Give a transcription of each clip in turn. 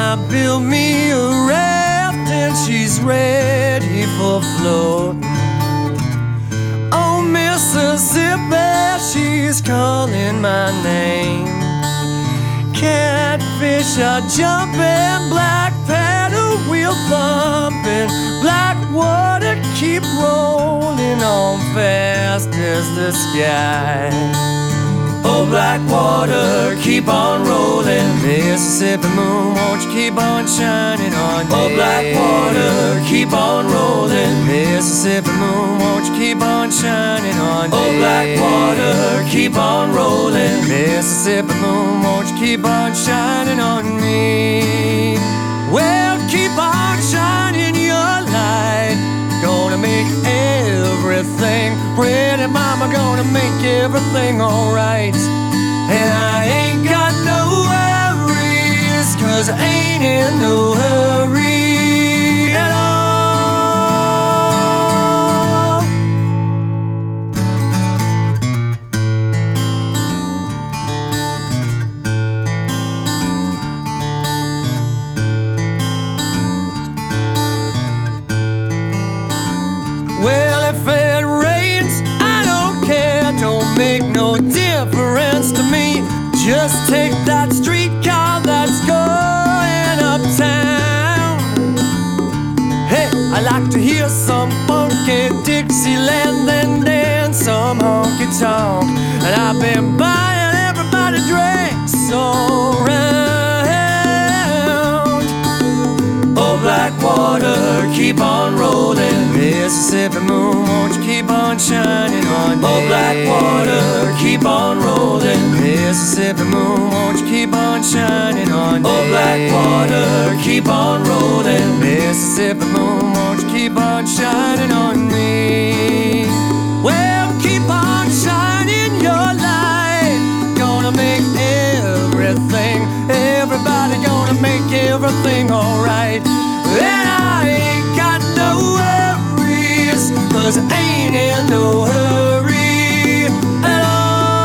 I built me a raft and she's ready for float. Oh, Mississippi, she's calling my name. Catfish are jumping, black paddle wheel thumping, black water keep rolling on fast as the sky. Oh, black water, keep on rolling. Mississippi moon, won't you keep on shining on me? Oh, black water, keep on rolling. Mississippi moon, won't you keep on shining on me? Oh, black water, keep on rolling. Mississippi moon, won't you keep on shining on me? Well, keep on shining your light. Gonna make everything, pretty mama, gonna make everything alright. And I ain't got no worries, 'cause I ain't in no hurry at all. Well, if it rains, I don't care, don't make no difference to me. Just take that streetcar that's going uptown. Hey, I like to hear some funky Dixieland and dance some honky tonk. And I've been buying everybody drinks all round. Oh, black water, keep on rolling. Mississippi moon, won't you keep on shining on me? Oh, black water, keep on rolling. Mississippi moon, won't you keep on shining on me? Oh, black water, keep on rolling. Mississippi moon, won't you keep on shining on me? Well, keep on shining your light. Gonna make everything, everybody gonna make everything alright. And I ain't got no worries, 'cause I ain't in no hurry at all.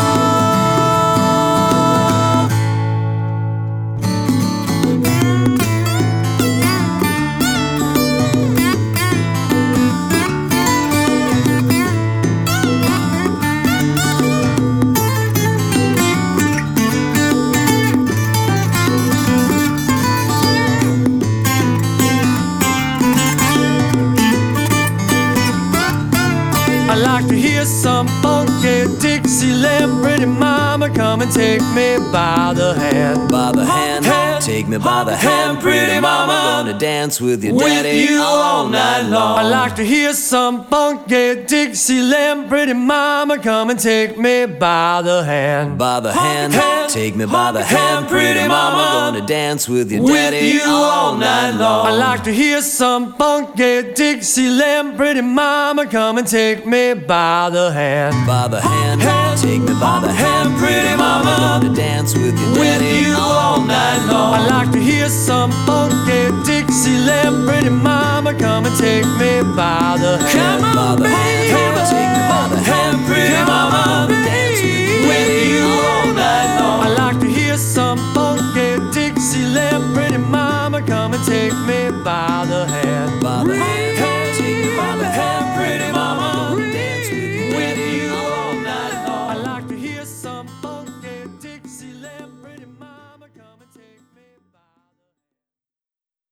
I like to hear some funky Dixieland. Pretty mama, come and take me by the hand. By the hand, take me by the hand, pretty mama. Gonna dance with your daddy all night long. I like to hear some funky Dixieland. Pretty mama, come and take me by the hand. By the hand, take me by the hand, pretty mama. Gonna dance with your daddy all night long. I like to hear some funky Dixieland. Pretty mama, come and take me by the hand. By the hand, take me by the hand, pretty mama. Gonna dance with your daddy all night long. I like to hear some funky Dixieland. Pretty mama, come and take me by the hand. Come on, baby, take me by the hand, pretty mama. Gonna dance with you all night long. I like to hear some funky Dixieland. Pretty mama, come and take me by the hand. By the hand, take me by the hand, pretty mama. Gonna dance with you all night long. I like to hear some funky Dixieland. Pretty mama.